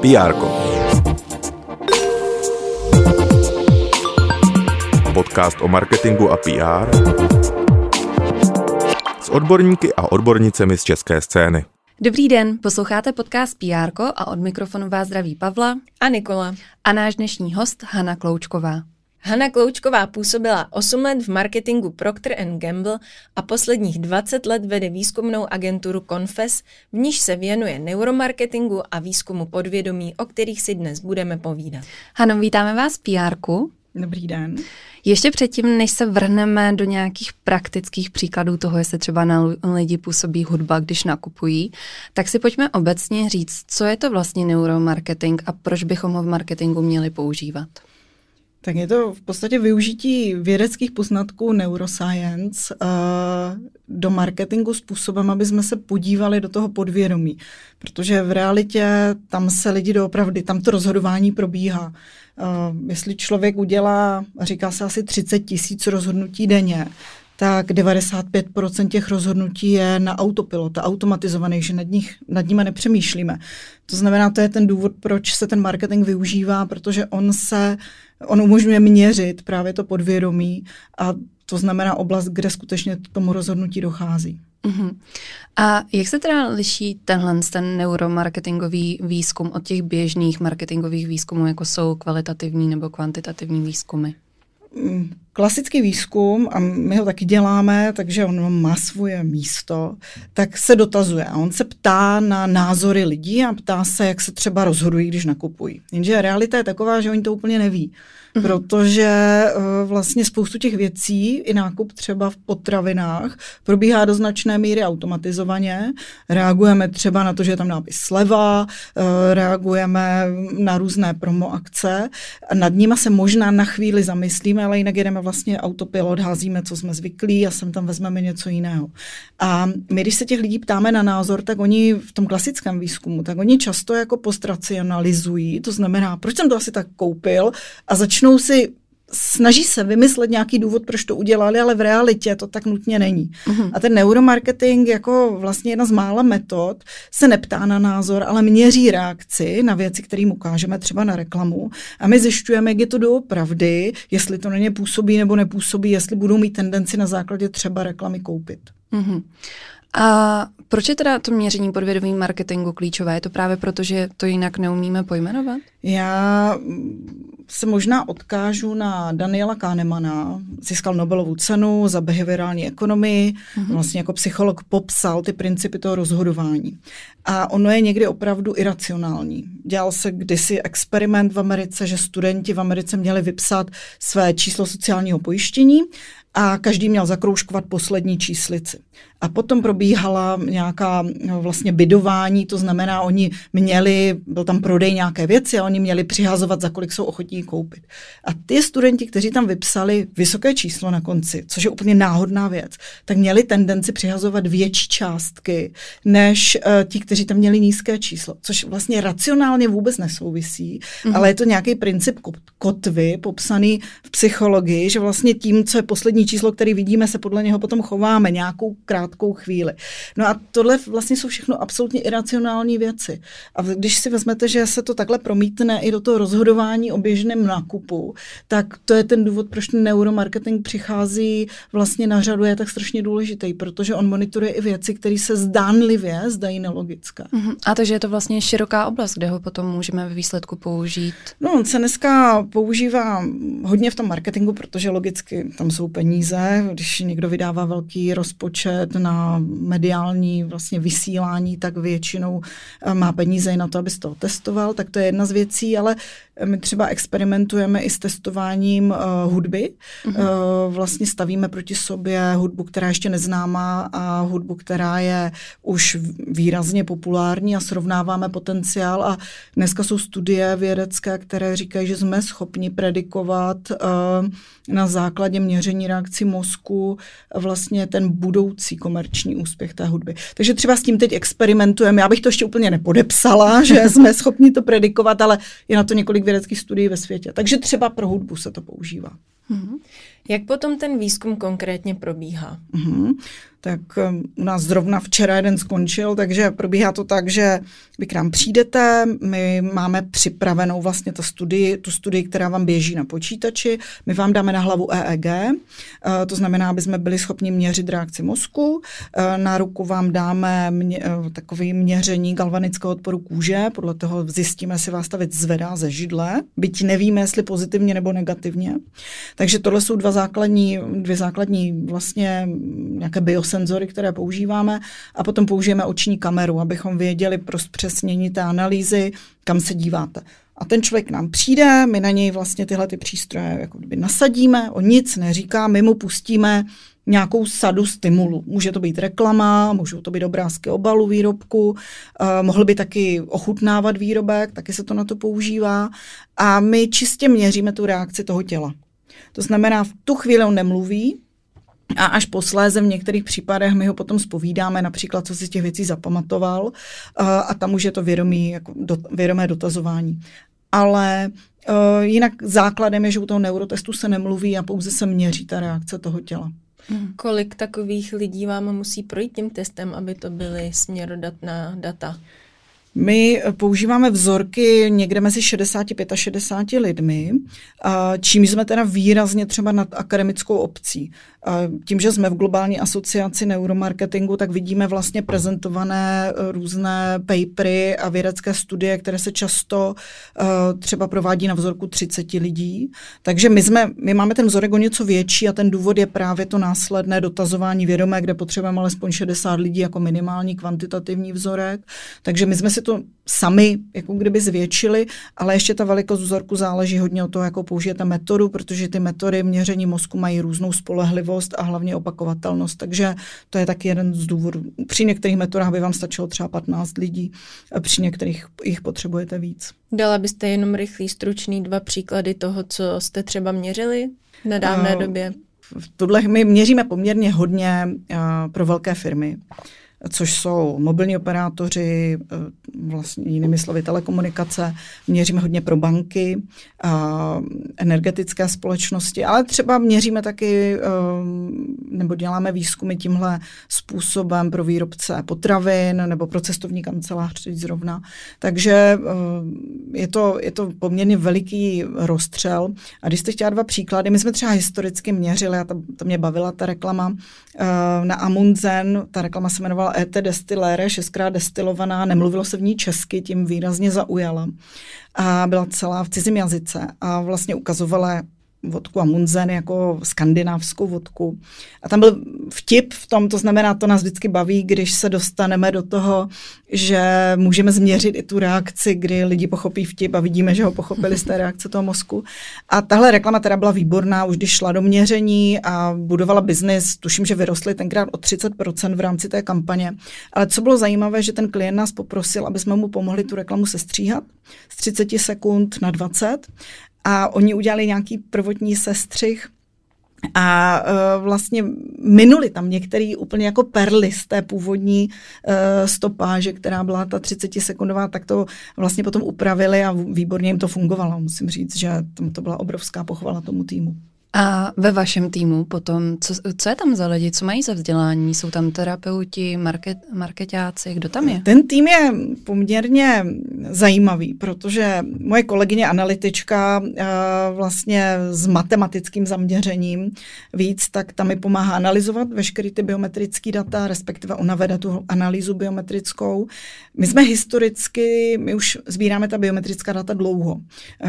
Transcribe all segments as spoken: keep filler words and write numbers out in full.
P R ko. Podcast o marketingu a P R s odborníky a odbornicemi z české scény. Dobrý den, posloucháte podcast P R ko a od mikrofonu vás zdraví Pavla a Nikola. A náš dnešní host Hana Kloučková. Hana Kloučková působila osm let v marketingu Procter and Gamble a posledních dvacet let vede výzkumnou agenturu Confess, v níž se věnuje neuromarketingu a výzkumu podvědomí, o kterých si dnes budeme povídat. Hano, vítáme vás v P R ku. Dobrý den. Ještě předtím, než se vrhneme do nějakých praktických příkladů toho, jestli třeba na lidi působí hudba, když nakupují, tak si pojďme obecně říct, co je to vlastně neuromarketing a proč bychom ho v marketingu měli používat. Tak je to v podstatě využití vědeckých poznatků neuroscience uh, do marketingu způsobem, aby jsme se podívali do toho podvědomí. Protože v realitě tam se lidi doopravdy, tam to rozhodování probíhá. Uh, jestli člověk udělá, říká se asi třicet tisíc rozhodnutí denně, tak devadesát pět procent těch rozhodnutí je na autopilot, automatizovaný, že nad, nich, nad nimi nepřemýšlíme. To znamená, to je ten důvod, proč se ten marketing využívá, protože on se, on umožňuje měřit právě to podvědomí a to znamená oblast, kde skutečně k tomu rozhodnutí dochází. Uh-huh. A jak se teda liší tenhle ten neuromarketingový výzkum od těch běžných marketingových výzkumů, jako jsou kvalitativní nebo kvantitativní výzkumy? Klasický výzkum, a my ho taky děláme, takže on má svoje místo, tak se dotazuje a on se ptá na názory lidí a ptá se, jak se třeba rozhodují, když nakupují. Jenže realita je taková, že oni to úplně neví, mm-hmm. protože uh, vlastně spoustu těch věcí, i nákup třeba v potravinách, probíhá do značné míry automatizovaně. Reagujeme třeba na to, že je tam nápis sleva, uh, reagujeme na různé promo akce a nad nima se možná na chvíli zamyslíme, ale jinak jedeme vlastně autopilot, házíme, co jsme zvyklí a sem tam vezmeme něco jiného. A my, když se těch lidí ptáme na názor, tak oni v tom klasickém výzkumu, tak oni často jako postracionalizují, to znamená, proč jsem to asi tak koupil a začnou si snaží se vymyslet nějaký důvod, proč to udělali, ale v realitě to tak nutně není. Uh-huh. A ten neuromarketing jako vlastně jedna z mála metod se neptá na názor, ale měří reakci na věci, které mu ukážeme třeba na reklamu a my zjišťujeme, jak je to doopravdy, jestli to na ně působí nebo nepůsobí, jestli budou mít tendenci na základě třeba reklamy koupit. Uh-huh. A proč je teda to měření podvědomí marketingu klíčové? Je to právě proto, že to jinak neumíme pojmenovat? Já se možná odkážu na Daniela Kahnemana, získal Nobelovu cenu za behaviorální ekonomii, mm-hmm. vlastně jako psycholog popsal ty principy toho rozhodování. A ono je někdy opravdu iracionální. Dělal se kdysi experiment v Americe, že studenti v Americe měli vypsat své číslo sociálního pojištění a každý měl zakroužkovat poslední číslici. A potom probíhala nějaká no, vlastně bidování, to znamená, oni měli, byl tam prodej nějaké věci a oni měli přihazovat, za kolik jsou ochotní koupit. A ty studenti, kteří tam vypsali vysoké číslo na konci, což je úplně náhodná věc, tak měli tendenci přihazovat větší částky, než uh, ti, kteří tam měli nízké číslo, což vlastně racionálně vůbec nesouvisí, mm-hmm. ale je to nějaký princip kotvy, popsaný v psychologii, že vlastně tím, co je poslední číslo, který vidíme, se podle něho potom chováme nějakou krátkou chvíli. No a tohle vlastně jsou všechno absolutně iracionální věci. A když si vezmete, že se to takhle promítne i do toho rozhodování o běžném nákupu, tak to je ten důvod, proč ten neuromarketing přichází vlastně na řadu, je tak strašně důležitý, protože on monitoruje i věci, které se zdánlivě zdají nelogické. Uh-huh. A takže je to vlastně široká oblast, kde ho potom můžeme ve výsledku použít? No, on se dneska používá hodně v tom marketingu, protože logicky tam jsou peníze, když někdo vydává velký rozpočet na mediální vlastně vysílání, tak většinou má peníze i na to, aby se to testoval, tak to je jedna z věcí, ale my třeba experimentujeme i s testováním uh, hudby. Uh-huh. Uh, vlastně stavíme proti sobě hudbu, která ještě neznámá a hudbu, která je už výrazně populární a srovnáváme potenciál a dneska jsou studie vědecké, které říkají, že jsme schopni predikovat uh, na základě měření reakcí mozku vlastně ten budoucí komerční úspěch té hudby. Takže třeba s tím teď experimentujeme. Já bych to ještě úplně nepodepsala, že jsme schopni to predikovat, ale je na to několik vědeckých studií ve světě. Takže třeba pro hudbu se to používá. Mm-hmm. Jak potom ten výzkum konkrétně probíhá? Mm-hmm. Tak u nás zrovna včera jeden skončil, takže probíhá to tak, že vy k nám přijdete, my máme připravenou vlastně tu studii, tu studii, která vám běží na počítači, my vám dáme na hlavu E E G, to znamená, aby jsme byli schopni měřit reakci mozku, na ruku vám dáme mě, takové měření galvanického odporu kůže, podle toho zjistíme, jestli vás ta věc zvedá ze židle, byť nevíme, jestli pozitivně nebo negativně. Takže tohle jsou dva základní, dvě základní vlastně nějaké biosenzory, které používáme, a potom použijeme oční kameru, abychom věděli pro zpřesnění té analýzy, kam se díváte. A ten člověk nám přijde, my na něj vlastně tyhle ty přístroje jako kdyby nasadíme, on nic neříká, my mu pustíme nějakou sadu stimulů. Může to být reklama, můžou to být obrázky obalu výrobku, uh, mohl by taky ochutnávat výrobek, taky se to na to používá. A my čistě měříme tu reakci toho těla. To znamená, v tu chvíli on nemluví, a až posléze v některých případech my ho potom zpovídáme, například, co si z těch věcí zapamatoval, uh, a tam už je to vědomí, jako do, vědomé dotazování. Ale uh, jinak základem je, že u toho neurotestu se nemluví a pouze se měří ta reakce toho těla. Hmm. Kolik takových lidí vám musí projít tím testem, aby to byly směrodatná data? My používáme vzorky někde mezi šedesát a šedesát pět lidmi, čím jsme teda výrazně třeba nad akademickou obcí. Tím, že jsme v globální asociaci neuromarketingu, tak vidíme vlastně prezentované různé papery a vědecké studie, které se často třeba provádí na vzorku třicet lidí. Takže my, jsme, my máme ten vzorek o něco větší a ten důvod je právě to následné dotazování vědomé, kde potřebujeme alespoň šedesát lidí jako minimální kvantitativní vzorek. Takže my jsme si to sami jako kdyby zvětšili, ale ještě ta velikost vzorku záleží hodně od toho, jakou použijete metodu, protože ty metody měření mozku mají různou spolehlivost a hlavně opakovatelnost, takže to je taky jeden z důvodů. Při některých metodách by vám stačilo třeba patnáct lidí, a při některých jich potřebujete víc. Dala byste jenom rychlý, stručný dva příklady toho, co jste třeba měřili v nedávné uh, době? V tohle my měříme poměrně hodně uh, pro velké firmy, což jsou mobilní operátoři, vlastně jinými slovy telekomunikace, měříme hodně pro banky, energetické společnosti, ale třeba měříme taky, nebo děláme výzkumy tímhle způsobem pro výrobce potravin nebo pro cestovní kancelář zrovna. Takže je to, je to poměrně veliký rozstřel. A když jste chtěla dva příklady, my jsme třeba historicky měřili, a to, to mě bavila ta reklama, na Amundsen, ta reklama se jmenovala E T Destillere, šestkrát destilovaná, nemluvilo se v ní česky, tím výrazně zaujala. A byla celá v cizím jazyce a vlastně ukazovala vodku Amundsen jako skandinávskou vodku. A tam byl vtip v tom, to znamená, to nás vždycky baví, když se dostaneme do toho, že můžeme změřit i tu reakci, kdy lidi pochopí vtip a vidíme, že ho pochopili z té reakce toho mozku. A tahle reklama teda byla výborná, už když šla do měření a budovala biznis, tuším, že vyrostly tenkrát o třicet procent v rámci té kampaně. Ale co bylo zajímavé, že ten klient nás poprosil, aby jsme mu pomohli tu reklamu sestříhat z třicet sekund na dvacet. A oni udělali nějaký prvotní sestřih a uh, vlastně minuli tam některý úplně jako perly z té původní uh, stopáže, která byla ta třicetisekundová, tak to vlastně potom upravili a výborně jim to fungovalo. Musím říct, že tam to byla obrovská pochvala tomu týmu. A ve vašem týmu potom, co, co je tam za lidi, co mají za vzdělání? Jsou tam terapeuti, market, marketáci, kdo tam je? Ten tým je poměrně zajímavý, protože moje kolegyně analytička vlastně s matematickým zaměřením víc, tak tam mi pomáhá analyzovat veškerý ty biometrické data, respektive ona vede tu analýzu biometrickou. My jsme historicky, my už sbíráme ta biometrická data dlouho,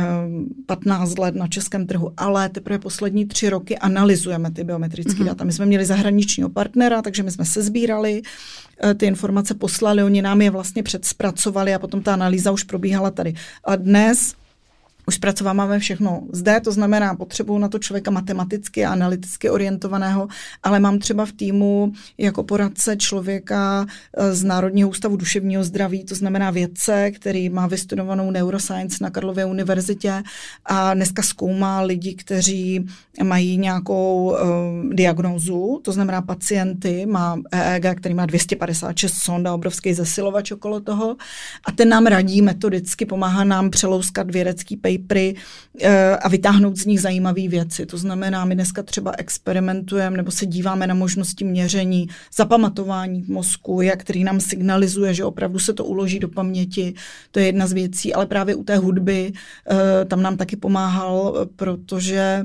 patnáct let na českém trhu, ale teprve poslední tři roky analyzujeme ty biometrické mm-hmm. data. My jsme měli zahraničního partnera, takže my jsme se sbírali, ty informace poslali, oni nám je vlastně předspracovali a potom ta analýza už probíhala tady. A dnes už zpracováváme všechno zde, to znamená, potřebuji na to člověka matematicky a analyticky orientovaného, ale mám třeba v týmu jako poradce člověka z Národního ústavu duševního zdraví, to znamená vědce, který má vystudovanou neuroscience na Karlově univerzitě a dneska zkoumá lidi, kteří mají nějakou uh, diagnózu, to znamená pacienty, má E E G, který má dvě stě padesát šest sond a obrovský zesilovač okolo toho a ten nám radí metodicky, pomáhá nám přelouskat vědecký paper papery a vytáhnout z nich zajímavé věci. To znamená, my dneska třeba experimentujeme nebo se díváme na možnosti měření, zapamatování v mozku, jak který nám signalizuje, že opravdu se to uloží do paměti. To je jedna z věcí, ale právě u té hudby tam nám taky pomáhal, protože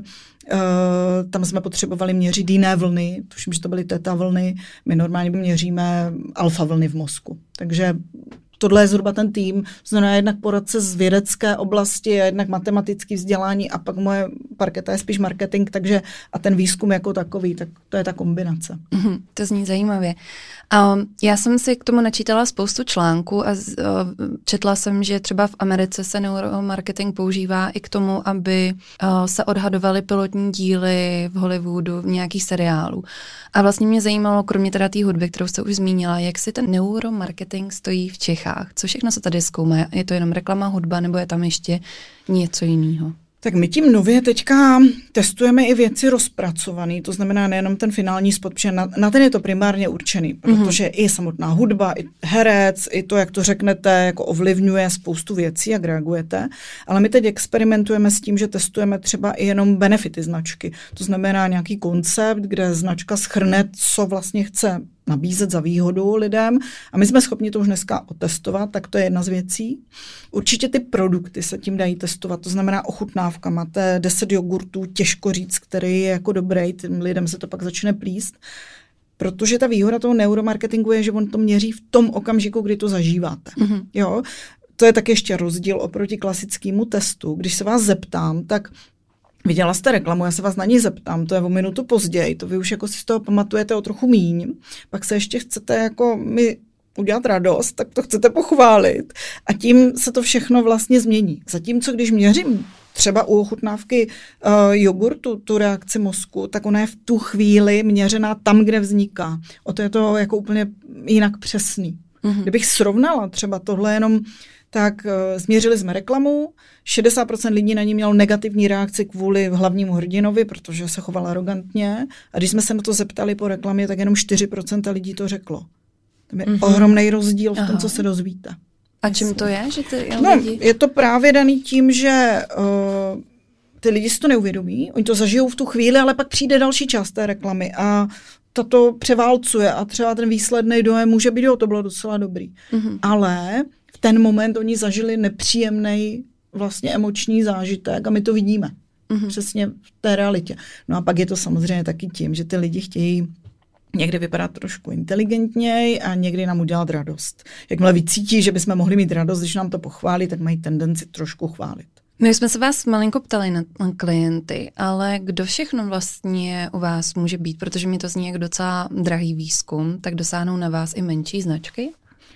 Uh, tam jsme potřebovali měřit jiné vlny, tuším, že to byly teta vlny, my normálně měříme alfa vlny v mozku. Takže tohle je zhruba ten tým, znamená jednak poradce z vědecké oblasti a jednak matematické vzdělání a pak moje parketa je spíš marketing, takže a ten výzkum jako takový, tak to je ta kombinace. Mm-hmm, to zní zajímavě. Um, já jsem si k tomu načítala spoustu článků a z, uh, četla jsem, že třeba v Americe se neuromarketing používá i k tomu, aby uh, se odhadovaly pilotní díly v Hollywoodu, v nějakých seriálů. A vlastně mě zajímalo, kromě teda té hudby, kterou jste už zmínila, jak si ten neuromarketing stojí v Čechách. Co všechno se tady zkoumá? Je to jenom reklama, hudba, nebo je tam ještě něco jiného? Tak my tím nově teďka testujeme i věci rozpracované, to znamená nejenom ten finální spot, protože na, na ten je to primárně určený, protože mm-hmm. i samotná hudba, i herec, i to, jak to řeknete, jako ovlivňuje spoustu věcí, jak reagujete, ale my teď experimentujeme s tím, že testujeme třeba i jenom benefity značky, to znamená nějaký koncept, kde značka shrne, co vlastně chce nabízet za výhodu lidem a my jsme schopni to už dneska otestovat, tak to je jedna z věcí. Určitě ty produkty se tím dají testovat, to znamená ochutnávka. Máte deset jogurtů, těžko říct, který je jako dobrý, tím lidem se to pak začne plíst, protože ta výhoda toho neuromarketingu je, že on to měří v tom okamžiku, kdy to zažíváte. Mm-hmm. Jo? To je tak ještě rozdíl oproti klasickému testu. Když se vás zeptám, tak viděla jste reklamu, já se vás na ní zeptám, to je o minutu později, to vy už jako si z toho pamatujete o trochu míň, pak se ještě chcete jako mi udělat radost, tak to chcete pochválit a tím se to všechno vlastně změní. Zatímco když měřím třeba u ochutnávky uh, jogurtu, tu reakci mozku, tak ona je v tu chvíli měřená tam, kde vzniká. O to je to jako úplně jinak přesný. Mm-hmm. Kdybych srovnala třeba tohle jenom tak uh, změřili jsme reklamu, šedesát procent lidí na ní mělo negativní reakci kvůli hlavnímu hrdinovi, protože se choval arrogantně. A když jsme se na to zeptali po reklamě, tak jenom čtyři procenta lidí to řeklo. To je mm-hmm. ohromný rozdíl v tom, Aha. co se dozvíte. A čím to je? Že ty no, lidi... je to právě daný tím, že uh, ty lidi si to neuvědomí, oni to zažijou v tu chvíli, ale pak přijde další část té reklamy a to převálcuje a třeba ten výsledný dojem může být, jo, to bylo docela dobrý. Mm-hmm. Ale v ten moment oni zažili nepříjemný vlastně emoční zážitek a my to vidíme. Mm-hmm. Přesně v té realitě. No a pak je to samozřejmě taky tím, že ty lidi chtějí někde vypadat trošku inteligentněji a někdy nám udělat radost. Jakmile vycítí, že bychom mohli mít radost, když nám to pochválí, tak mají tendenci trošku chválit. My jsme se vás malinko ptali na, na klienty, ale kdo všechno vlastně u vás může být, protože mi to zní jako docela drahý výzkum, tak dosáhnou na vás i menší značky?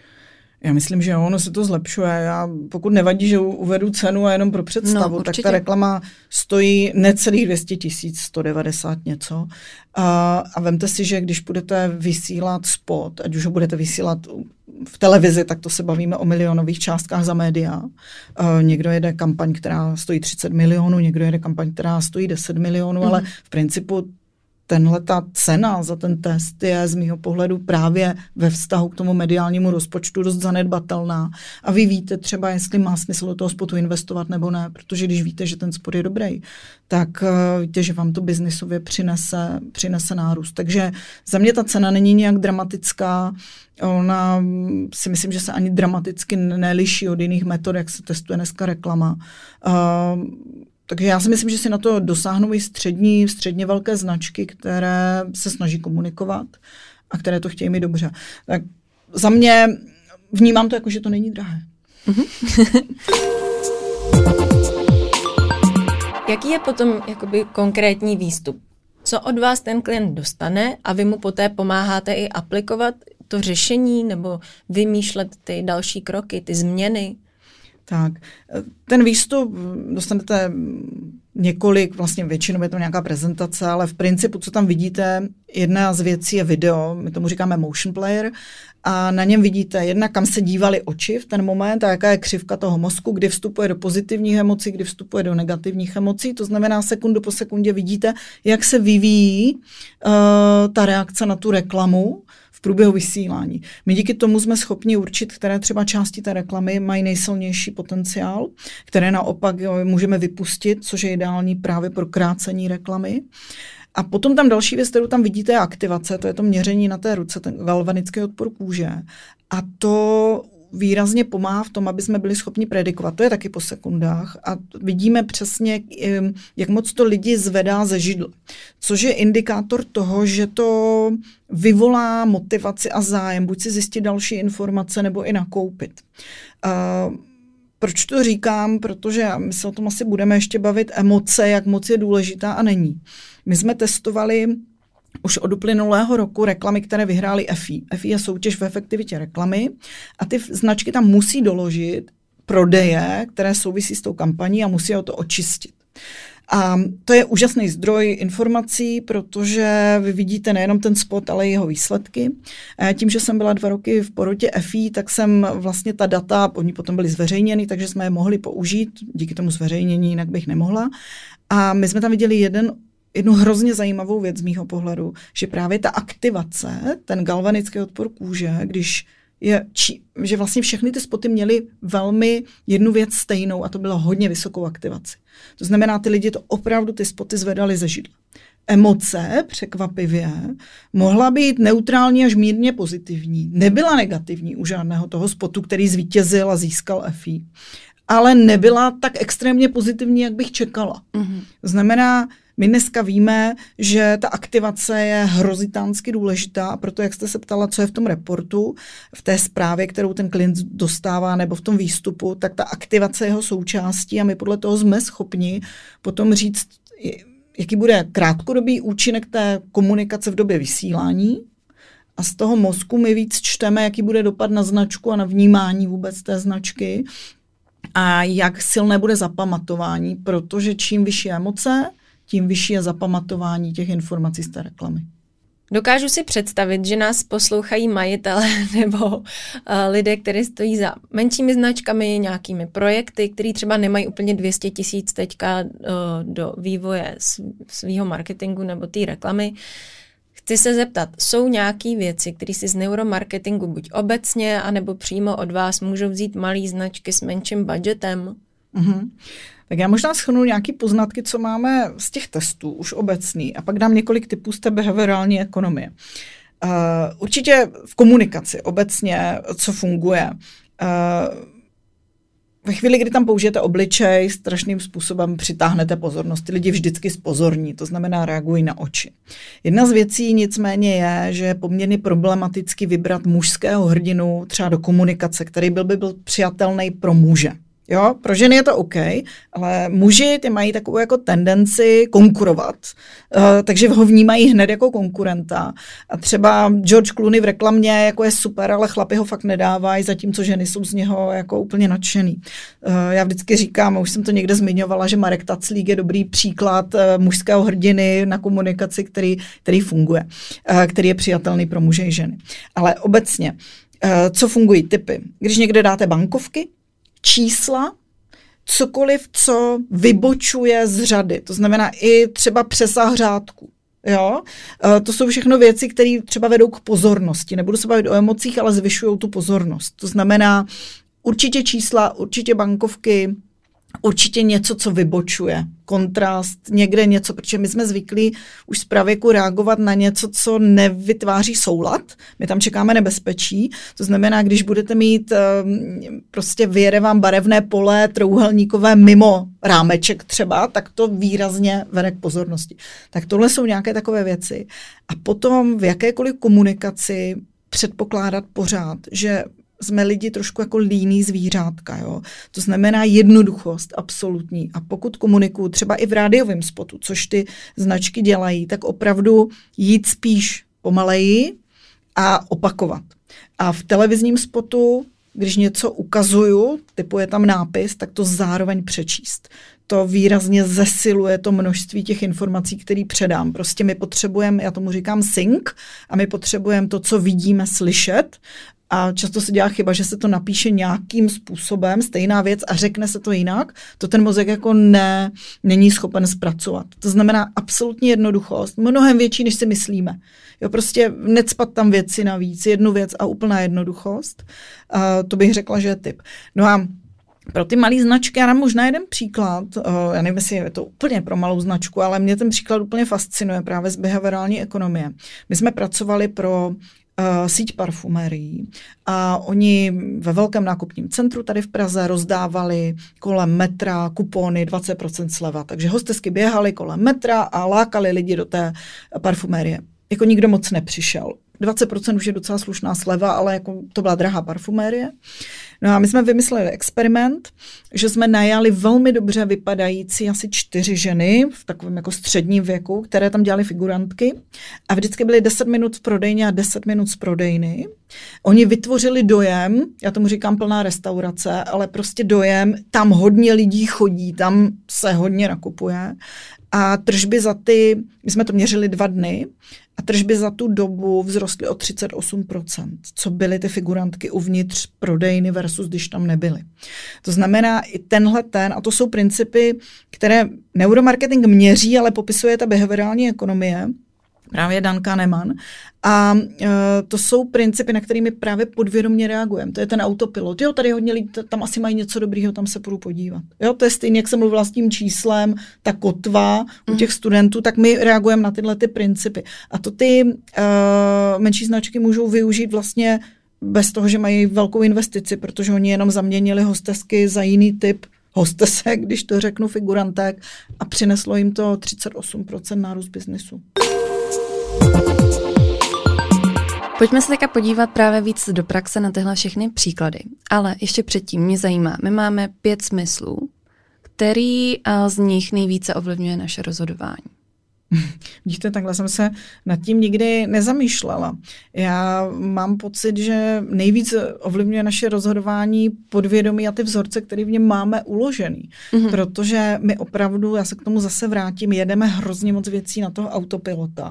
Já myslím, že ono se to zlepšuje. Já, pokud nevadí, že uvedu cenu a jenom pro představu, no, tak ta reklama stojí necelých dvě stě tisíc, sto devadesát něco. A, a vemte si, že když budete vysílat spot, ať už ho budete vysílat v televizi, tak to se bavíme o milionových částkách za média. Uh, někdo jede kampaň, která stojí třicet milionů, někdo jede kampaň, která stojí deset milionů, mm. ale v principu tenhle ta cena za ten test je z mýho pohledu právě ve vztahu k tomu mediálnímu rozpočtu dost zanedbatelná. A vy víte třeba, jestli má smysl do toho spotu investovat nebo ne, protože když víte, že ten spot je dobrý, tak uh, víte, že vám to biznisově přinese, přinese nárůst. Takže za mě ta cena není nějak dramatická. Ona si myslím, že se ani dramaticky neliší od jiných metod, jak se testuje dneska reklama. Uh, Takže já si myslím, že si na to dosáhnou i střední, středně velké značky, které se snaží komunikovat a které to chtějí mít dobře. Tak za mě vnímám to jako, že to není drahé. Mm-hmm. Jaký je potom jakoby konkrétní výstup? Co od vás ten klient dostane a vy mu poté pomáháte i aplikovat to řešení nebo vymýšlet ty další kroky, ty změny? Tak, ten výstup dostanete několik, vlastně většinou je to nějaká prezentace, ale v principu, co tam vidíte, jedna z věcí je video, my tomu říkáme motion player, a na něm vidíte jedna, kam se dívaly oči v ten moment a jaká je křivka toho mozku, kdy vstupuje do pozitivních emocí, kdy vstupuje do negativních emocí, to znamená sekundu po sekundě vidíte, jak se vyvíjí uh, ta reakce na tu reklamu v průběhu vysílání. My díky tomu jsme schopni určit, které třeba části té reklamy mají nejsilnější potenciál, které naopak jo, můžeme vypustit, což je ideální právě pro krácení reklamy. A potom tam další věc, kterou tam vidíte, je aktivace, to je to měření na té ruce, ten galvanický odpor kůže. A to výrazně pomáhá v tom, aby jsme byli schopni predikovat. To je taky po sekundách a vidíme přesně, jak moc to lidi zvedá ze židle. Což je indikátor toho, že to vyvolá motivaci a zájem, buď si zjistit další informace, nebo i nakoupit. Uh, proč to říkám? Protože my se o tom asi budeme ještě bavit, emoce, jak moc je důležitá a není. My jsme testovali už od uplynulého roku reklamy, které vyhrály F I. F I je soutěž v efektivitě reklamy a ty značky tam musí doložit prodeje, které souvisí s tou kampaní a musí o to očistit. A to je úžasný zdroj informací, protože vy vidíte nejenom ten spot, ale i jeho výsledky. A tím, že jsem byla dva roky v porotě F I, tak jsem vlastně ta data, oni potom byly zveřejněny, takže jsme je mohli použít, díky tomu zveřejnění, jinak bych nemohla. A my jsme tam viděli jeden jednu hrozně zajímavou věc z mýho pohledu, že právě ta aktivace, ten galvanický odpor kůže, když je, či, že vlastně všechny ty spoty měly velmi jednu věc stejnou a to bylo hodně vysokou aktivaci. To znamená, ty lidi to opravdu ty spoty zvedali ze židle. Emoce, překvapivě, mohla být neutrální až mírně pozitivní. Nebyla negativní u žádného toho spotu, který zvítězil a získal F I. Ale nebyla tak extrémně pozitivní, jak bych čekala. Mm-hmm. To znamená, my dneska víme, že ta aktivace je hrozitánsky důležitá a proto, jak jste se ptala, co je v tom reportu, v té zprávě, kterou ten klient dostává nebo v tom výstupu, tak ta aktivace je jeho součástí a my podle toho jsme schopni potom říct, jaký bude krátkodobý účinek té komunikace v době vysílání a z toho mozku my víc čteme, jaký bude dopad na značku a na vnímání vůbec té značky a jak silné bude zapamatování, protože čím vyšší emoce, tím vyšší je zapamatování těch informací z té reklamy. Dokážu si představit, že nás poslouchají majitelé nebo uh, lidé, kteří stojí za menšími značkami, nějakými projekty, který třeba nemají úplně dvě stě tisíc teďka uh, do vývoje svého marketingu nebo té reklamy. Chci se zeptat, jsou nějaké věci, které si z neuromarketingu buď obecně, anebo přímo od vás můžou vzít malé značky s menším budgetem? Mhm. Tak já možná shrnu nějaké poznatky, co máme z těch testů, už obecný, a pak dám několik typů z té behaviorální ekonomie. Uh, určitě v komunikaci obecně, co funguje. Uh, ve chvíli, kdy tam použijete obličej, strašným způsobem přitáhnete pozornost. Ty lidi vždycky zpozorní, to znamená reagují na oči. Jedna z věcí nicméně je, že je poměrně problematicky vybrat mužského hrdinu třeba do komunikace, který byl by byl přijatelný pro muže. Jo, pro ženy je to OK, ale muži ty mají takovou jako tendenci konkurovat, uh, takže ho vnímají hned jako konkurenta. A třeba George Clooney v reklamě jako je super, ale chlapi ho fakt nedávají, zatímco ženy jsou z něho jako úplně nadšený. Uh, já vždycky říkám, a už jsem to někde zmiňovala, že Marek Taclík je dobrý příklad uh, mužského hrdiny na komunikaci, který, který funguje, uh, který je přijatelný pro muže i ženy. Ale obecně, uh, co fungují typy? Když někde dáte bankovky, čísla, cokoliv, co vybočuje z řady. To znamená i třeba přesah řádku. Jo? To jsou všechno věci, které třeba vedou k pozornosti. Nebudu se bavit o emocích, ale zvyšují tu pozornost. To znamená určitě čísla, určitě bankovky, určitě něco, co vybočuje. Kontrast, někde něco, protože my jsme zvyklí už z pravěku reagovat na něco, co nevytváří soulad. My tam čekáme nebezpečí. To znamená, když budete mít prostě vyjede vám barevné pole trouhelníkové mimo rámeček třeba, tak to výrazně vede k pozornosti. Tak tohle jsou nějaké takové věci. A potom v jakékoliv komunikaci předpokládat pořád, že jsme lidi trošku jako líný zvířátka. Jo? To znamená jednoduchost absolutní. A pokud komunikuju třeba i v rádiovém spotu, což ty značky dělají, tak opravdu jít spíš pomaleji a opakovat. A v televizním spotu, když něco ukazuju, typu je tam nápis, tak to zároveň přečíst. To výrazně zesiluje to množství těch informací, které předám. Prostě my potřebujeme, já tomu říkám sync, a my potřebujeme to, co vidíme, slyšet a často se dělá chyba, že se to napíše nějakým způsobem, stejná věc a řekne se to jinak, to ten mozek jako ne, není schopen zpracovat. To znamená absolutní jednoduchost, mnohem větší, než si myslíme. Jo, prostě necpat tam věci navíc, jednu věc a úplná jednoduchost. Uh, to bych řekla, že je tip. No a pro ty malé značky, já dám možná jeden příklad, uh, já nevím, jestli je to úplně pro malou značku, ale mě ten příklad úplně fascinuje právě z behaviorální ekonomie. My jsme pracovali pro Uh, síť parfumerií a oni ve velkém nákupním centru tady v Praze rozdávali kolem metra kupony dvacet procent sleva. Takže hostesky běhaly kolem metra a lákali lidi do té parfumerie. Jako nikdo moc nepřišel. dvacet procent už je docela slušná sleva, ale jako to byla drahá parfumérie. No a my jsme vymysleli experiment, že jsme najali velmi dobře vypadající asi čtyři ženy v takovém jako středním věku, které tam dělaly figurantky a vždycky byly deset minut v prodejně a deset minut z prodejny. Oni vytvořili dojem, já tomu říkám plná restaurace, ale prostě dojem, tam hodně lidí chodí, tam se hodně nakupuje a tržby za ty, my jsme to měřili dva dny, a tržby za tu dobu vzrostly o třicet osm procent, co byly ty figurantky uvnitř prodejny versus když tam nebyly. To znamená i tenhle ten, a to jsou principy, které neuromarketing měří, ale popisuje ta behaviorální ekonomie, právě Dan Kahneman. A e, to jsou principy, na kterými právě podvědomě reagujeme. To je ten autopilot. Jo, tady hodně lidí, tam asi mají něco dobrýho, tam se půjdu podívat. Jo, to je stejně, jak jsem mluvila s tím číslem, ta kotva u těch studentů, tak my reagujeme na tyhle ty principy. A to ty e, menší značky můžou využít vlastně bez toho, že mají velkou investici, protože oni jenom zaměnili hostesky za jiný typ hostesek, když to řeknu, figurantek, a přineslo jim to třicet osm procent nárůst biznesu. Pojďme se teďka podívat právě víc do praxe na tyhle všechny příklady. Ale ještě předtím mě zajímá, my máme pět smyslů, který z nich nejvíce ovlivňuje naše rozhodování. Vidíte, takhle jsem se nad tím nikdy nezamýšlela. Já mám pocit, že nejvíc ovlivňuje naše rozhodování podvědomí a ty vzorce, které v něm máme uložený. Mm-hmm. Protože my opravdu, já se k tomu zase vrátím, jedeme hrozně moc věcí na toho autopilota.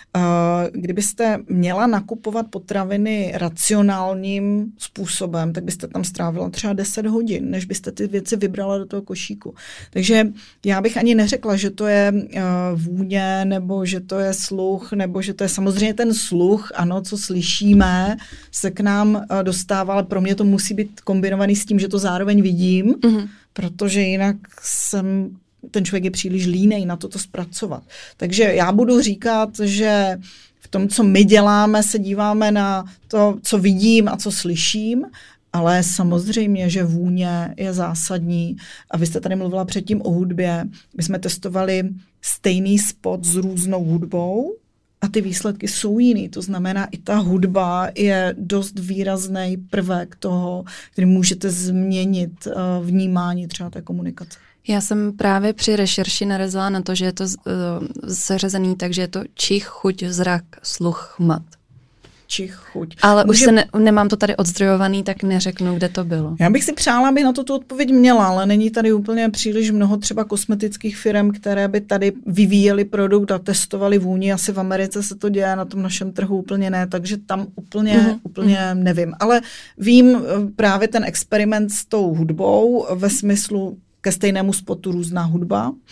Kdybyste měla nakupovat potraviny racionálním způsobem, tak byste tam strávila třeba deset hodin, než byste ty věci vybrala do toho košíku. Takže já bych ani neřekla, že to je vůně, nebo že to je sluch, nebo že to je samozřejmě ten sluch, ano, co slyšíme, se k nám dostává, ale pro mě to musí být kombinovaný s tím, že to zároveň vidím, mm-hmm. protože jinak jsem, ten člověk je příliš línej na toto zpracovat. Takže já budu říkat, že v tom, co my děláme, se díváme na to, co vidím a co slyším, ale samozřejmě, že vůně je zásadní. A vy jste tady mluvila předtím o hudbě. My jsme testovali stejný spot s různou hudbou a ty výsledky jsou jiný. To znamená, i ta hudba je dost výrazný prvek toho, který můžete změnit vnímání třeba té komunikace. Já jsem právě při rešerši narazila na to, že je to uh, seřazený, takže je to čich, chuť, zrak, sluch, hmat. Čich, chuť. Ale Může... už se ne, nemám to tady odzdrojovaný, tak neřeknu, kde to bylo. Já bych si přála, aby na to tu odpověď měla, ale není tady úplně příliš mnoho třeba kosmetických firm, které by tady vyvíjely produkt a testovali vůni. Asi v Americe se to děje, na tom našem trhu úplně ne, takže tam úplně, mm-hmm. úplně nevím. Ale vím právě ten experiment s tou hudbou ve smyslu ke stejnému spotu různá hudba, uh,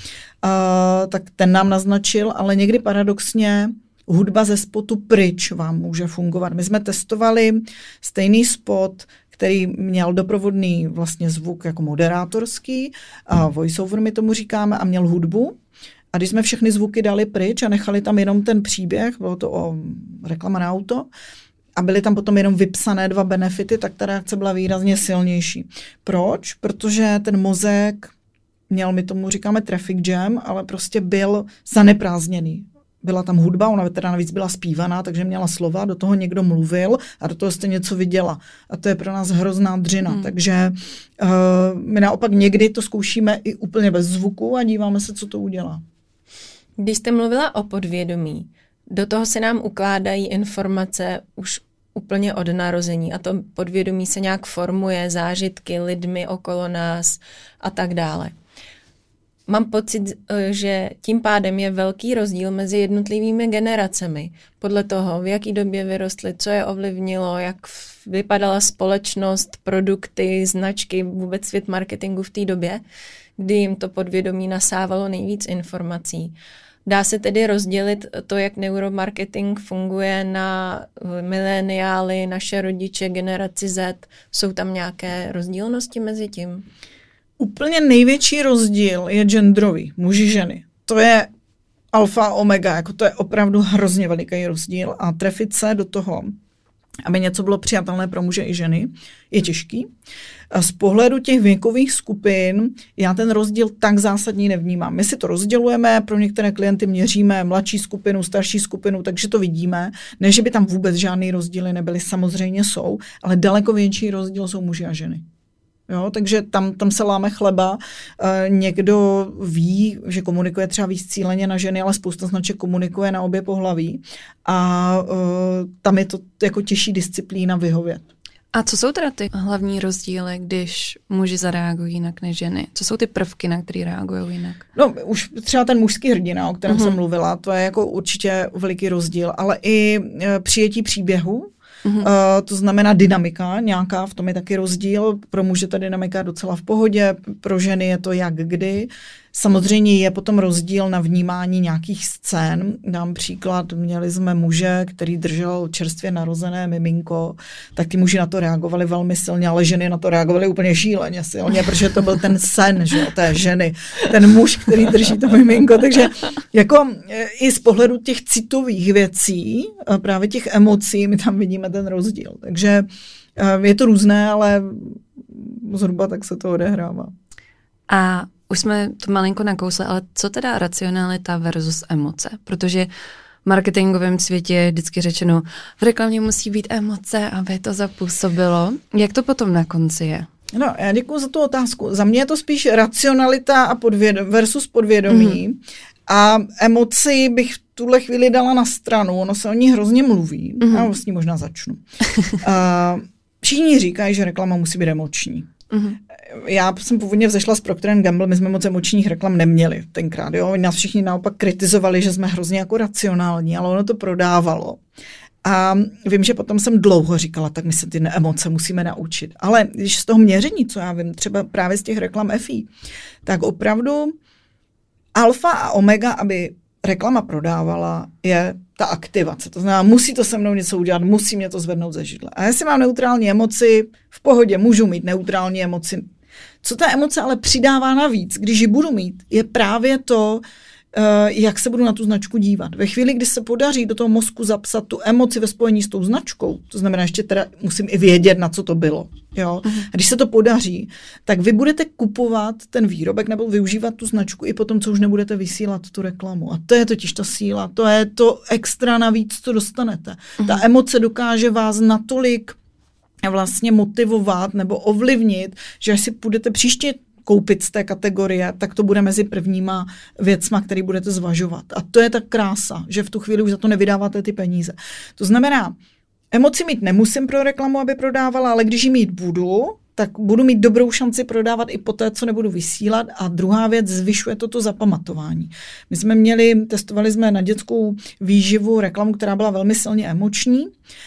tak ten nám naznačil, ale někdy paradoxně hudba ze spotu pryč vám může fungovat. My jsme testovali stejný spot, který měl doprovodný vlastně zvuk jako moderátorský, a voiceover my tomu říkáme, a měl hudbu. A když jsme všechny zvuky dali pryč a nechali tam jenom ten příběh, bylo to o reklama na auto, a byly tam potom jenom vypsané dva benefity, tak ta reakce byla výrazně silnější. Proč? Protože ten mozek měl, my tomu říkáme traffic jam, ale prostě byl zaneprázdněný. Byla tam hudba, ona teda navíc byla zpívaná, takže měla slova, do toho někdo mluvil a do toho jste něco viděla. A to je pro nás hrozná dřina. Hmm. Takže uh, my naopak někdy to zkoušíme i úplně bez zvuku a díváme se, co to udělá. Když jste mluvila o podvědomí, do toho se nám ukládají informace už úplně od narození a to podvědomí se nějak formuje zážitky, lidmi okolo nás a tak dále. mám pocit, že tím pádem je velký rozdíl mezi jednotlivými generacemi. Podle toho, v jaký době vyrostly, co je ovlivnilo, jak vypadala společnost, produkty, značky, vůbec svět marketingu v té době, kdy jim to podvědomí nasávalo nejvíc informací. Dá se tedy rozdělit to, jak neuromarketing funguje na mileniály, naše rodiče, generaci Z. Jsou tam nějaké rozdílnosti mezi tím? Úplně největší rozdíl je genderový, muži, ženy. To je alfa, omega, jako to je opravdu hrozně veliký rozdíl a trefit se do toho, aby něco bylo přijatelné pro muže i ženy, je těžký. A z pohledu těch věkových skupin já ten rozdíl tak zásadní nevnímám. My si to rozdělujeme, pro některé klienty měříme mladší skupinu, starší skupinu, takže to vidíme. Ne, že by tam vůbec žádný rozdíly nebyly, samozřejmě jsou, ale daleko větší rozdíl jsou muži a ženy. Jo, takže tam, tam se láme chleba. E, někdo ví, že komunikuje třeba víc cíleně na ženy, ale spousta značek komunikuje na obě pohlaví. A e, tam je to jako těžší disciplína vyhovět. A co jsou teda ty hlavní rozdíly, když muži zareagují jinak než ženy? Co jsou ty prvky, na které reagují jinak? No, už třeba ten mužský hrdina, o kterém uh-huh. jsem mluvila, to je jako určitě veliký rozdíl, ale i e, přijetí příběhu. Uh-huh. Uh, to znamená dynamika nějaká, v tom je taky rozdíl. Pro muže ta dynamika je docela v pohodě, pro ženy je to jak kdy. Samozřejmě je potom rozdíl na vnímání nějakých scén. Dám příklad, měli jsme muže, který držel čerstvě narozené miminko, tak ty muži na to reagovali velmi silně, ale ženy na to reagovaly úplně šíleně silně, protože to byl ten sen, že, té ženy, ten muž, který drží to miminko. Takže jako i z pohledu těch citových věcí, právě těch emocí, my tam vidíme ten rozdíl. Takže je to různé, ale zhruba tak se to odehrává. A už jsme to malinko nakousli, ale co teda racionalita versus emoce? Protože v marketingovém světě je vždycky řečeno, v reklamě musí být emoce, aby to zapůsobilo. Jak to potom na konci je? No, já děkuji za tu otázku. Za mě je to spíš racionalita a podvědom, versus podvědomí. Mm. A emoci bych v tuhle chvíli dala na stranu. Ono se o ní hrozně mluví. Mm. Já vlastně možná začnu. uh, všichni říkají, že reklama musí být emoční. Mm-hmm. Já jsem původně vzešla z Procter and Gamble, my jsme moc emočních reklam neměli tenkrát, jo. Nás všichni naopak kritizovali, že jsme hrozně jako racionální, ale ono to prodávalo. A vím, že potom jsem dlouho říkala, tak my se ty emoce musíme naučit. Ale když z toho měření, co já vím, třeba právě z těch reklam F I, tak opravdu alfa a omega, aby reklama prodávala, je ta aktivace. To znamená, musí to se mnou něco udělat, musí mě to zvednout ze židle. A jestli mám neutrální emoci, v pohodě můžu mít neutrální emoci. Co ta emoce ale přidává navíc, když ji budu mít, je právě to, jak se budu na tu značku dívat. Ve chvíli, kdy se podaří do toho mozku zapsat tu emoci ve spojení s tou značkou, to znamená, ještě teda musím i vědět, na co to bylo. Jo? Uh-huh. A když se to podaří, tak vy budete kupovat ten výrobek nebo využívat tu značku i potom, co už nebudete vysílat tu reklamu. A to je totiž ta síla, to je to extra navíc, co dostanete. Uh-huh. Ta emoce dokáže vás natolik vlastně motivovat nebo ovlivnit, že až si půjdete příště koupit z té kategorie, tak to bude mezi prvníma věcma, který budete zvažovat. A to je ta krása, že v tu chvíli už za to nevydáváte ty peníze. To znamená, emoci mít nemusím pro reklamu, aby prodávala, ale když ji mít budu, tak budu mít dobrou šanci prodávat i po té, co nebudu vysílat. A druhá věc, zvyšuje toto zapamatování. My jsme měli, testovali jsme na dětskou výživu reklamu, která byla velmi silně emoční.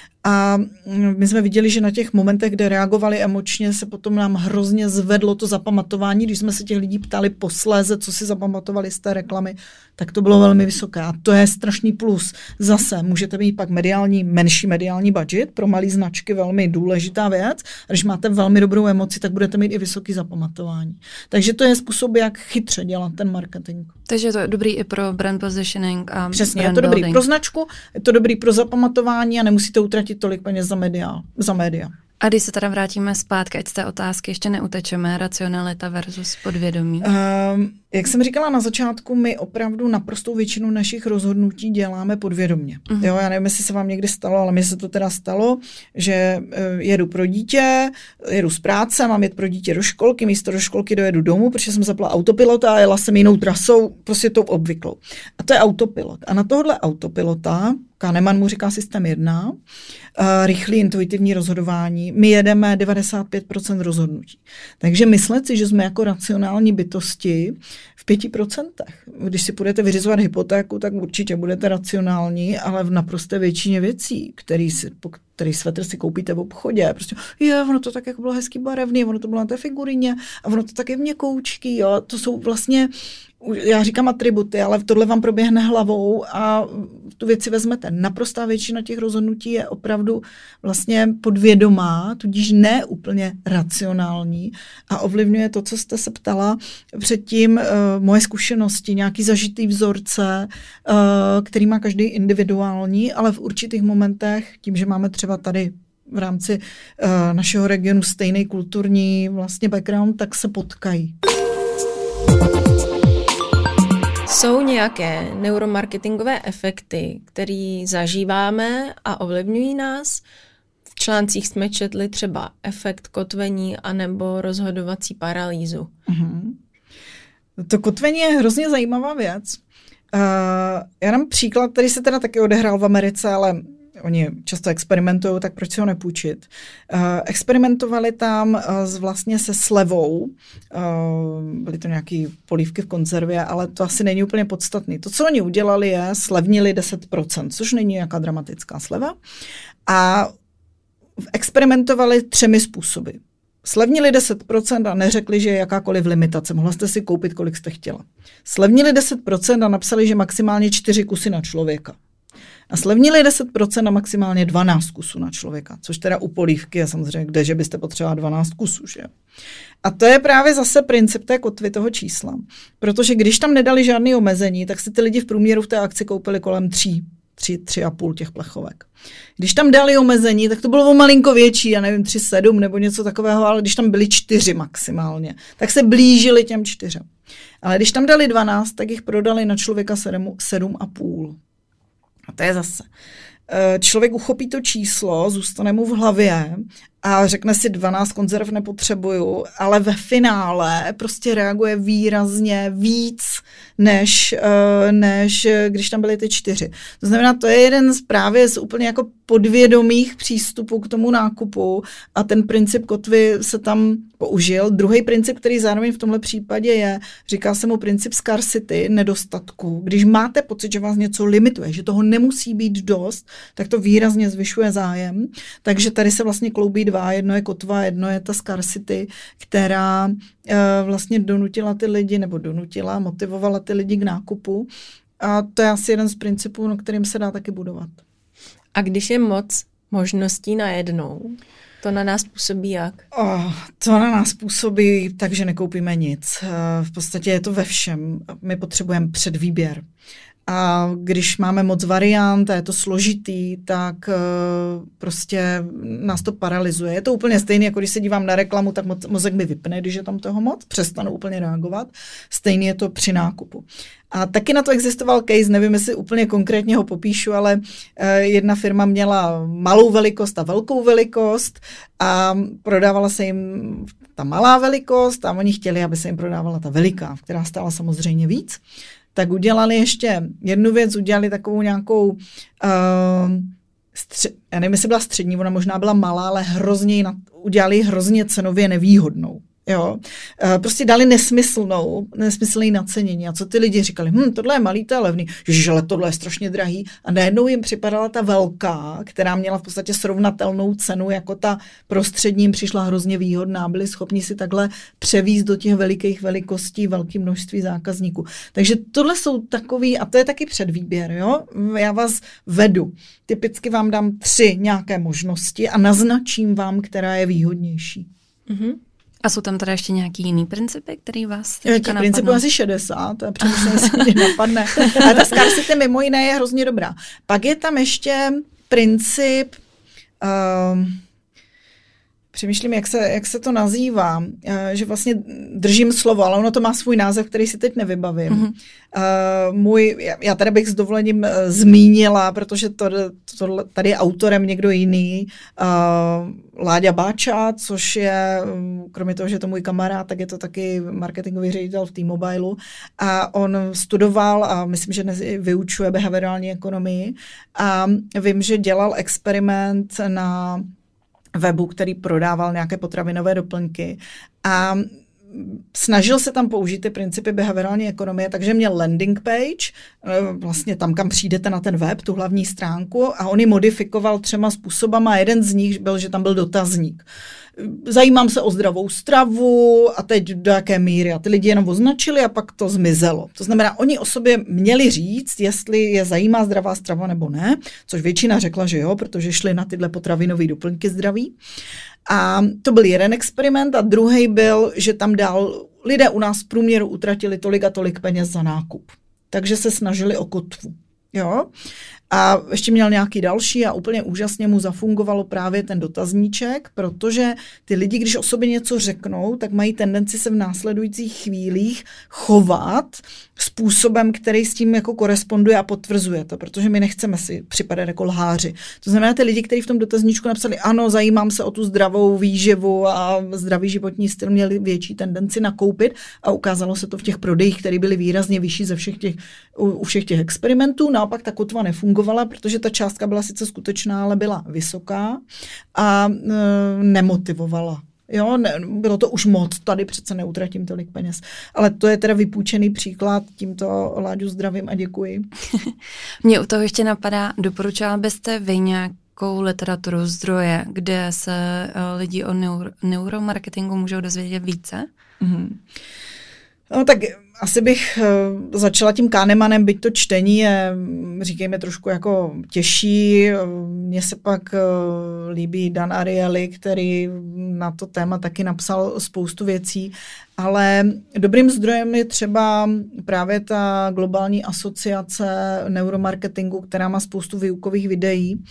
A my jsme viděli, že na těch momentech, kde reagovali emočně, se potom nám hrozně zvedlo to zapamatování. Když jsme se těch lidí ptali posléze, co si zapamatovali z té reklamy, tak to bylo velmi vysoké. A to je strašný plus. Zase můžete mít pak mediální, menší mediální budget, pro malé značky velmi důležitá věc. A když máte velmi dobrou emoci, tak budete mít i vysoký zapamatování. Takže to je způsob, jak chytře dělat ten marketing. Takže to je dobrý i pro brand positioning a přesně, brand je to dobrý building. Pro značku, je to dobrý pro zapamatování a nemusíte utratit tolik peněz za média. Za média. A když se teda vrátíme zpátky, ať z té otázky ještě neutečeme, racionalita versus podvědomí. Um, jak jsem říkala na začátku, my opravdu naprostou většinu našich rozhodnutí děláme podvědomě. Uh-huh. Jo, já nevím, jestli se vám někdy stalo, ale mně se to teda stalo, že uh, jedu pro dítě, jedu z práce, mám jet pro dítě do školky, místo do školky dojedu domů, protože jsem zapla autopilota a jela jsem jinou trasou, prostě tou obvyklou. A to je autopilot. A na tohle autopilota, Kahneman mu říká systém jedna, uh, rychlý intuitivní rozhodování, my jedeme devadesát pět procent rozhodnutí. Takže myslet si, že jsme jako racionální bytosti, v pěti procentech. Když si budete vyřizovat hypotéku, tak určitě budete racionální, ale v naprosté většině věcí, který, si, který svetr si koupíte v obchodě, prostě je, ono to tak jako bylo hezký barevný, ono to bylo na té figurině a ono to tak je měkoučký, jo, to jsou vlastně, já říkám atributy, ale tohle vám proběhne hlavou a tu věci vezmete. Naprostá většina těch rozhodnutí je opravdu vlastně podvědomá, tudíž ne úplně racionální a ovlivňuje to, co jste se ptala předtím, uh, moje zkušenosti, nějaký zažitý vzorce, uh, který má každý individuální, ale v určitých momentech, tím, že máme třeba tady v rámci uh, našeho regionu stejný kulturní vlastně background, tak se potkají. Jsou nějaké neuromarketingové efekty, které zažíváme a ovlivňují nás? V článcích jsme četli třeba efekt kotvení anebo rozhodovací paralýzu. Mm-hmm. To kotvení je hrozně zajímavá věc. Uh, já dám příklad, který se teda taky odehrál v Americe, ale oni často experimentují, tak proč si ho nepůjčit. Uh, experimentovali tam uh, vlastně se slevou, uh, byly to nějaké polívky v konzervě, ale to asi není úplně podstatný. To, co oni udělali, je slevnili deset procent, což není nějaká dramatická sleva. A experimentovali třemi způsoby. Slevnili deset procent a neřekli, že je jakákoliv limitace. Mohla jste si koupit, kolik jste chtěla. Slevnili deset procent a napsali, že maximálně čtyři kusy na člověka. A slevnili deset procent a maximálně dvanáct kusů na člověka, což teda u polívky je samozřejmě, kde, že byste potřebovali dvanáct kusů, že? A to je právě zase princip té kotvy toho čísla. Protože když tam nedali žádné omezení, tak si ty lidi v průměru v té akci koupili kolem tří, tři, tři a půl těch plechovek. Když tam dali omezení, tak to bylo o malinko větší, já nevím, tři sedm nebo něco takového, ale když tam byly čtyři maximálně, tak se blížili těm čtyřem. Ale když tam dali dvanáct, tak jich prodali na člověka sedm a půl. A to je zase. Člověk uchopí to číslo, zůstane mu v hlavě a řekne si dvanáct konzerv nepotřebuju, ale ve finále prostě reaguje výrazně víc, než, než když tam byly ty čtyři. To znamená, to je jeden z právě z úplně jako podvědomých přístupů k tomu nákupu a ten princip kotvy se tam použil. Druhý princip, který zároveň v tomhle případě je, říká se mu princip scarcity, nedostatku. Když máte pocit, že vás něco limituje, že toho nemusí být dost, tak to výrazně zvyšuje zájem. Takže tady se vlastně kloubí dva, jedno je kotva, jedno je ta scarcity, která e, vlastně donutila ty lidi, nebo donutila, motivovala ty lidi k nákupu. A to je asi jeden z principů, na kterým se dá taky budovat. A když je moc možností najednou, to na nás působí jak? Oh, to na nás působí tak, že nekoupíme nic. V podstatě je to ve všem. My potřebujeme předvýběr. A když máme moc variant a je to složitý, tak uh, prostě nás to paralyzuje. Je to úplně stejné, jako když se dívám na reklamu, tak mo- mozek mi vypne, když je tam toho moc, přestanu úplně reagovat. Stejně je to při nákupu. A taky na to existoval case, nevím, jestli úplně konkrétně ho popíšu, ale uh, jedna firma měla malou velikost a velkou velikost a prodávala se jim ta malá velikost a oni chtěli, aby se jim prodávala ta veliká, která stála samozřejmě víc. Tak udělali ještě jednu věc, udělali takovou nějakou, uh, stři- já nevím, jestli byla střední, ona možná byla malá, ale hrozně, udělali hrozně cenově nevýhodnou. Jo. Uh, prostě dali nesmyslnou, nesmyslný nacenění. A co ty lidi říkali? Hm, tohle je malý, to je levný. Ježiš, ale tohle je strašně drahý. A najednou jim připadala ta velká, která měla v podstatě srovnatelnou cenu, jako ta prostřední jim přišla hrozně výhodná. Byli schopni si takhle převízt do těch velikých velikostí velké množství zákazníků. Takže tohle jsou takový, a to je taky předvýběr. Jo? Já vás vedu. Typicky vám dám tři nějaké možnosti a naznačím vám, která je výhodnější. Mhm. A jsou tam teda ještě nějaký jiný principy, který vás teďka napadnou? Principů asi šedesát, a přemýšlím, jestli mě napadne. Ale ta scarcity mimo jiné je hrozně dobrá. Pak je tam ještě princip, um, přemýšlím, jak se, jak se to nazývá, uh, že vlastně držím slovo, ale ono to má svůj název, který si teď nevybavím. Mm-hmm. Uh, můj, já, já tady bych s dovolením uh, zmínila, protože to, to, tady je autorem někdo jiný, uh, Láďa Báča, což je, um, kromě toho, že je to můj kamarád, tak je to taky marketingový ředitel v T-Mobilu a on studoval a myslím, že dnes vyučuje behaviorální ekonomii a vím, že dělal experiment na webu, který prodával nějaké potravinové doplňky a snažil se tam použít ty principy behaviorální ekonomie, takže měl landing page, vlastně tam, kam přijdete na ten web, tu hlavní stránku, a on ji modifikoval třema způsobama. Jeden z nich byl, že tam byl dotazník. Zajímám se o zdravou stravu a teď do jaké míry. A ty lidi jenom označili a pak to zmizelo. To znamená, oni o sobě měli říct, jestli je zajímá zdravá strava nebo ne, což většina řekla, že jo, protože šli na tyhle potravinové doplňky zdraví. A to byl jeden experiment a druhý byl, že tam dál lidé u nás v průměru utratili tolik a tolik peněz za nákup. Takže se snažili o kotvu. Jo? A ještě měl nějaký další a úplně úžasně mu zafungovalo právě ten dotazníček, protože ty lidi, když o sobě něco řeknou, tak mají tendenci se v následujících chvílích chovat způsobem, který s tím jako koresponduje a potvrzuje to, protože my nechceme si připadat jako lháři. To znamená, ty lidi, kteří v tom dotazníčku napsali, ano, zajímám se o tu zdravou výživu a zdravý životní styl, měli větší tendenci nakoupit a ukázalo se to v těch prodejích, které byly výrazně vyšší ze všech těch, u, u všech těch experimentů. Naopak ta kotva nefungovala, protože ta částka byla sice skutečná, ale byla vysoká a e, nemotivovala. Jo, ne, bylo to už moc, tady přece neutratím tolik peněz. Ale to je teda vypůjčený příklad, tímto Láďu zdravím a děkuji. Mně u toho ještě napadá, doporučila byste vy nějakou literaturu, zdroje, kde se uh, lidi o neuro, neuromarketingu můžou dozvědět více? Mm-hmm. No tak asi bych uh, začala tím Kahnemanem, byť to čtení je, říkejme, trošku jako těžší. Mně se pak uh, líbí Dan Ariely, který na to téma taky napsal spoustu věcí, ale dobrým zdrojem je třeba právě ta globální asociace neuromarketingu, která má spoustu výukových videí.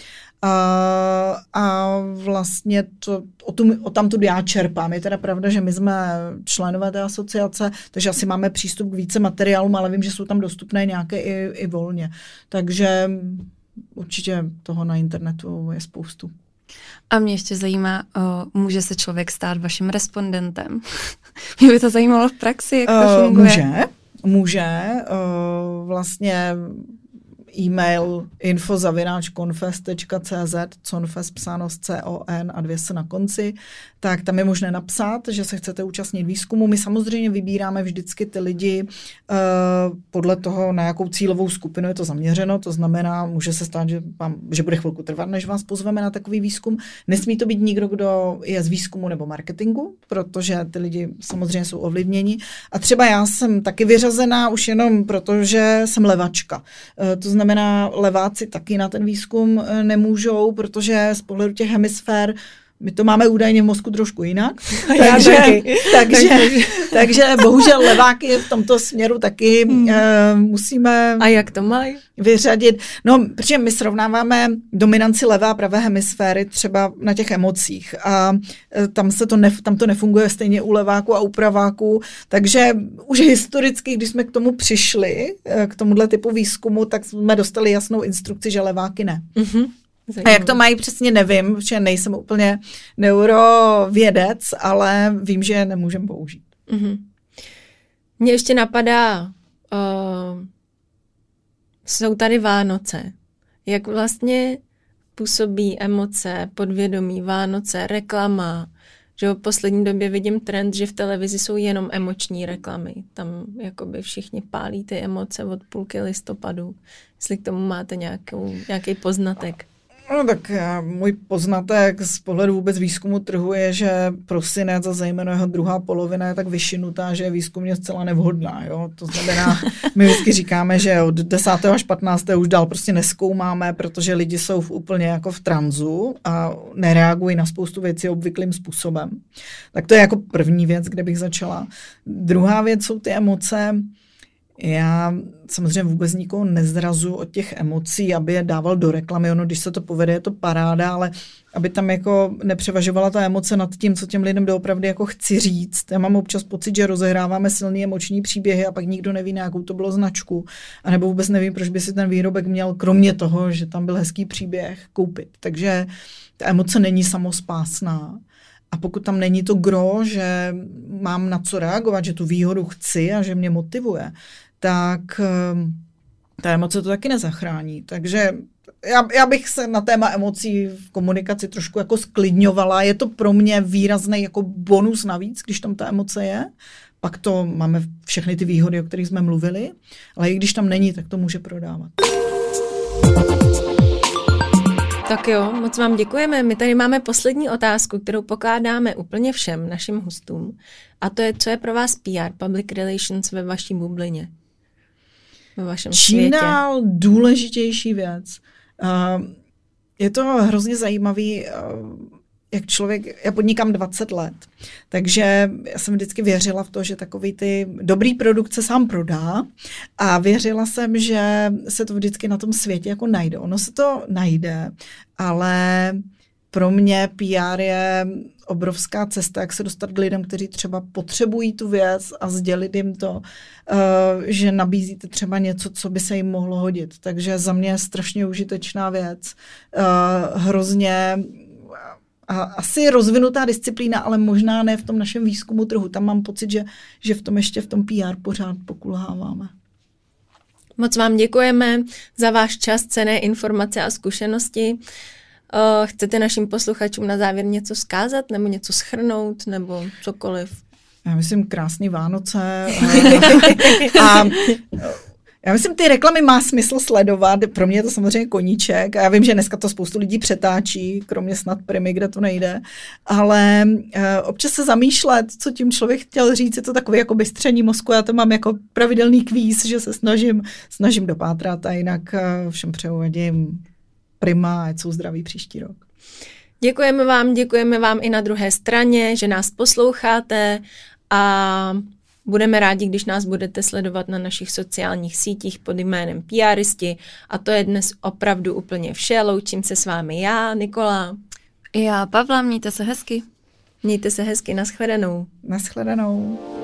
A, a vlastně to, o, tu, o tamtud já čerpám. Je teda pravda, že my jsme členové té asociace, takže asi máme přístup k více materiálům, ale vím, že jsou tam dostupné nějaké i, i volně. Takže určitě toho na internetu je spoustu. A mě ještě zajímá, o, může se člověk stát vaším respondentem? Mě by to zajímalo v praxi, jak to uh, funguje. Může, může. Uh, vlastně e-mail info zavináč confess tečka cé zet, confess psáno s C O N a dvě se na konci, tak tam je možné napsat, že se chcete účastnit výzkumu. My samozřejmě vybíráme vždycky ty lidi uh, podle toho, na jakou cílovou skupinu je to zaměřeno, to znamená, může se stát, že, vám, že bude chvilku trvat, než vás pozveme na takový výzkum. Nesmí to být nikdo, kdo je z výzkumu nebo marketingu, protože ty lidi samozřejmě jsou ovlivněni. A třeba já jsem taky vyřazená už jenom proto, že jsem levačka. Uh, to znamená, leváci taky na ten výzkum nemůžou, protože z pohledu těch hemisfér my to máme údajně v mozku trošku jinak. takže, takže, takže bohužel leváky v tomto směru taky hmm. uh, musíme A jak to mají? vyřadit. No, protože my srovnáváme dominanci levé a pravé hemisféry třeba na těch emocích. A uh, tam, se to nef- tam to nefunguje stejně u leváků a u praváků. Takže už historicky, když jsme k tomu přišli, uh, k tomuhle typu výzkumu, tak jsme dostali jasnou instrukci, že leváky ne. Mm-hmm. A jak to mají, přesně nevím, že nejsem úplně neurovědec, ale vím, že je nemůžeme použít. Mm-hmm. Mně ještě napadá, uh, jsou tady Vánoce. Jak vlastně působí emoce, podvědomí, Vánoce, reklama. Že v poslední době vidím trend, že v televizi jsou jenom emoční reklamy. Tam jakoby všichni pálí ty emoce od půlky listopadu. Jestli k tomu máte nějakou, nějaký poznatek. No tak můj poznatek z pohledu vůbec výzkumu trhu je, že prosinec a zejména jeho druhá polovina je tak vyšinutá, že je výzkumně zcela nevhodná. Jo? To znamená, my vždycky říkáme, že od desátého až patnáctého už dál prostě nezkoumáme, protože lidi jsou v úplně jako v tranzu a nereagují na spoustu věcí obvyklým způsobem. Tak to je jako první věc, kde bych začala. Druhá věc jsou ty emoce. Já samozřejmě vůbec nikoho nezrazu od těch emocí, aby je dával do reklamy. Ono, když se to povede, je to paráda, ale aby tam jako nepřevažovala ta emoce nad tím, co těm lidem doopravdy jako chci říct. Já mám občas pocit, že rozehráváme silný emoční příběhy a pak nikdo neví, na jakou to bylo značku. A nebo vůbec nevím, proč by si ten výrobek měl, kromě toho, že tam byl hezký příběh, koupit. Takže ta emoce není samospásná. A pokud tam není to gro, že mám na co reagovat, že tu výhodu chci a že mě motivuje, tak ta emoce to taky nezachrání. Takže já, já bych se na téma emocí v komunikaci trošku jako sklidňovala. Je to pro mě výrazný jako bonus navíc, když tam ta emoce je. Pak to máme všechny ty výhody, o kterých jsme mluvili, ale i když tam není, tak to může prodávat. Tak jo, moc vám děkujeme. My tady máme poslední otázku, kterou pokládáme úplně všem našim hostům. A to je, co je pro vás P R, Public Relations, ve vaší bublině? Ve vašem Čím světě? dál důležitější věc. Uh, je to hrozně zajímavý, uh, jak člověk, já podnikám dvacet let, takže já jsem vždycky věřila v to, že takový ty dobrý produkt se sám prodá a věřila jsem, že se to vždycky na tom světě jako najde. Ono se to najde, ale pro mě P R je obrovská cesta, jak se dostat k lidem, kteří třeba potřebují tu věc a sdělit jim to, že nabízíte třeba něco, co by se jim mohlo hodit. Takže za mě je strašně užitečná věc. Hrozně a asi rozvinutá disciplína, ale možná ne v tom našem výzkumu trhu. Tam mám pocit, že, že v tom ještě v tom P R pořád pokulháváme. Moc vám děkujeme za váš čas, cenné informace a zkušenosti. Uh, chcete našim posluchačům na závěr něco vzkázat, nebo něco shrnout, nebo cokoliv? Já myslím krásný Vánoce. a já myslím, ty reklamy má smysl sledovat. Pro mě je to samozřejmě koníček. A já vím, že dneska to spoustu lidí přetáčí, kromě snad Primy, kde to nejde. Ale uh, občas se zamýšlet, co tím člověk chtěl říct, je to takový jako bystření mozku. Já to mám jako pravidelný kvíz, že se snažím, snažím dopátrat a jinak uh, všem přeju vadím Prima, ať jsou zdraví příští rok. Děkujeme vám, děkujeme vám i na druhé straně, že nás posloucháte a budeme rádi, když nás budete sledovat na našich sociálních sítích pod jménem PRisti a to je dnes opravdu úplně vše. Loučím se s vámi já, Nikola. Já, Pavla, mějte se hezky. Mějte se hezky, nashledanou. Nashledanou.